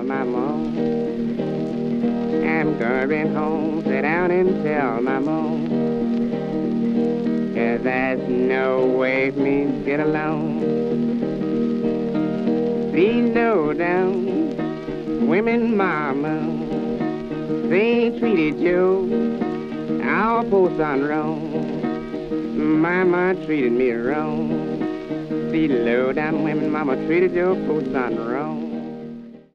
tell my mom. I'm going home, sit down and tell my mom. 'Cause there's no way for me to get along. These low-down women mama, they treated you, our poor son, wrong. Mama treated me wrong. These low-down women mama treated your poor son wrong.